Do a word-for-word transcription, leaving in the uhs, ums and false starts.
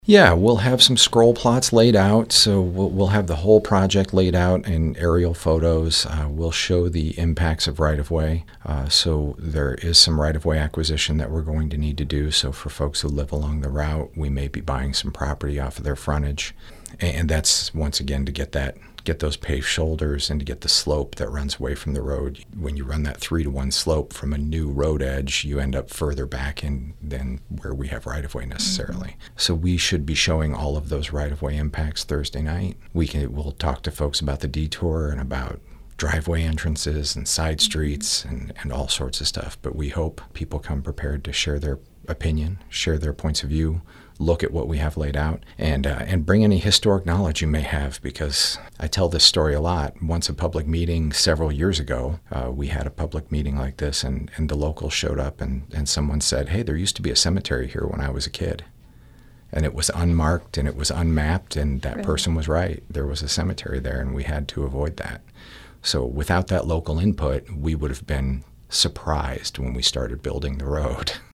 Yeah, we'll have some scroll plots laid out, so we'll, we'll have the whole project laid out in aerial photos. Uh, we'll show the impacts of right-of-way. Uh, so there is some right-of-way acquisition that we're going to need to do. So for folks who live along the route, we may be buying some property off of their frontage. And that's, once again, to get that get those paved shoulders and to get the slope that runs away from the road. When you run that three to one slope from a new road edge, you end up further back in than where we have right-of-way necessarily. Mm-hmm. So we should be showing all of those right-of-way impacts Thursday night. We can, we'll talk to folks about the detour and about driveway entrances and side streets and, and all sorts of stuff. But we hope people come prepared to share their opinion, share their points of view, look at what we have laid out, and uh, and bring any historic knowledge you may have, because I tell this story a lot. Once a public meeting several years ago, uh, we had a public meeting like this, and, and the locals showed up, and, and someone said, hey, there used to be a cemetery here when I was a kid. And it was unmarked, and it was unmapped, and that really? person was right. There was a cemetery there, and we had to avoid that. So without that local input, we would have been surprised when we started building the road.